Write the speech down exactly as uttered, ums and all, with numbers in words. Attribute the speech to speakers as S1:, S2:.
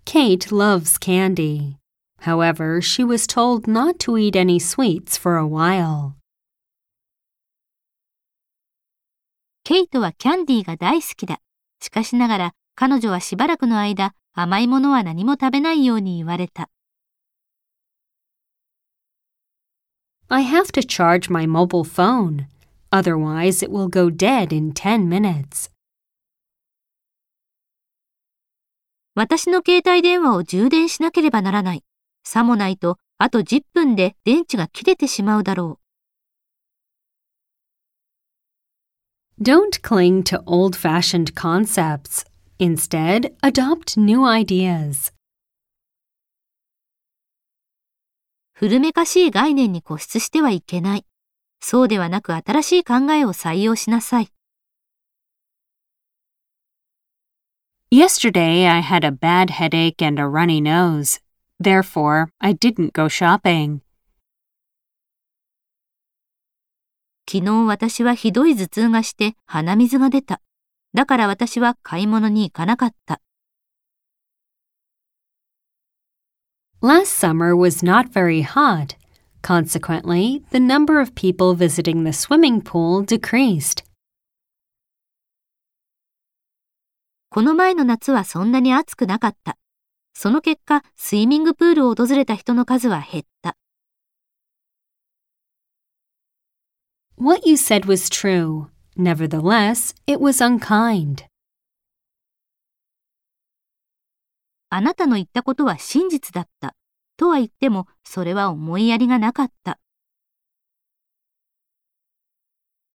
S1: Kate loves candy. However, she was told not to eat any sweets for a while.
S2: ケイトはキャンディーが大好きだ。しかしながら彼女はしばらくの間、甘いものは何も食べないように言われた。
S1: I have to charge my mobile phone. Otherwise, it will go dead in ten minutes.
S2: 私の携帯電話を充電しなければならない。さもないと、あとじゅっぷんで電池が切れてしまうだろ
S1: う。Don't cling to old-fashioned concepts. Instead, adopt new ideas.
S2: 古めかしい概念に固執してはいけない。そうではなく新しい考えを採用しなさい。
S1: Yesterday, I had a bad headache and a runny nose. Therefore, I didn't go shopping.
S2: 昨日私はひどい頭痛がして鼻水が出た。だから私は買い物に行かなかった。
S1: Last summer was not very hot. Consequently, the number of people visiting the swimming pool decreased.
S2: この前の夏はそんなに暑くなかった。その結果、スイミングプールを訪れた人の数は減った。
S1: What you said was true. Nevertheless, it was unkind.
S2: あなたの言ったことは真実だった。とは言っても、それは思いやりがなかった。